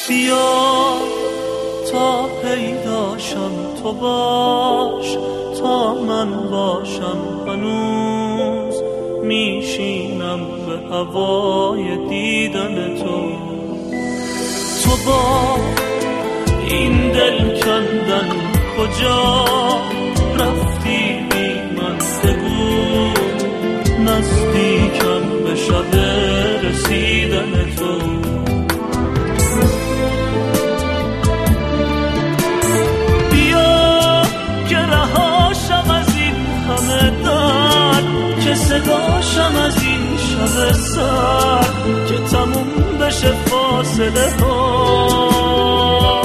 بیا تا پیداشم تو باش، تا من باشم هنوز میشینم به هوای دیدن تو. تو با این دل کندن کجا رفتی بی من بگو، نزدیکم به شب رسیدن تو. بیا که رهاشم از این همه درد، که صداشم از این شب سرد، که تموم بشه فاصله ها.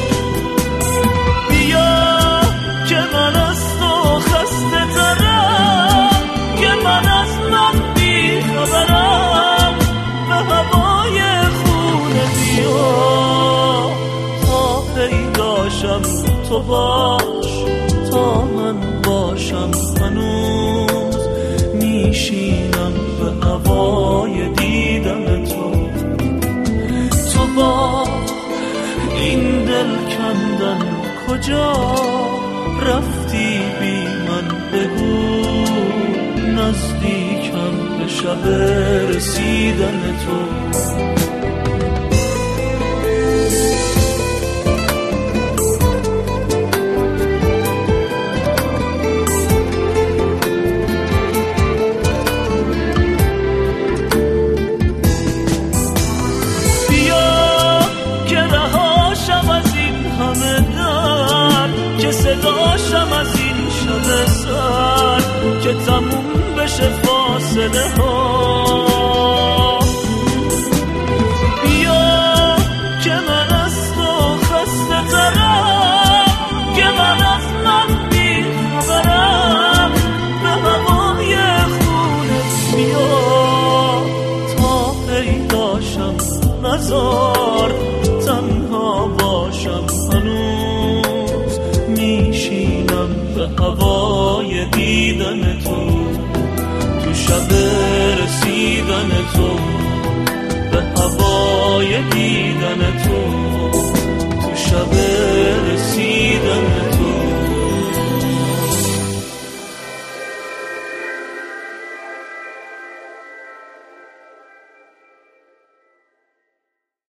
بیا که من از تو خسته ترم، که من از من بی خبرم، به هوای خونه بیا تا پیداشم تو باش، تا من باشم هنوز میشینم به هوای دیدن تو. تو با این دل کندن کجا رفتی بی من بگو، نزدیکم به شب رسیدن تو. صداشم از این شب سرد، که تموم بشه فاصله ها. بیا که من از تو خسته ترم، که من از من بی خبرم، به هوای خونه بیا تا پیداشم، نزار تنها باشم هنوز میشینم به هوای دیدن تو. تو شب رسیدن تو، به هوای دیدن تو. تو شب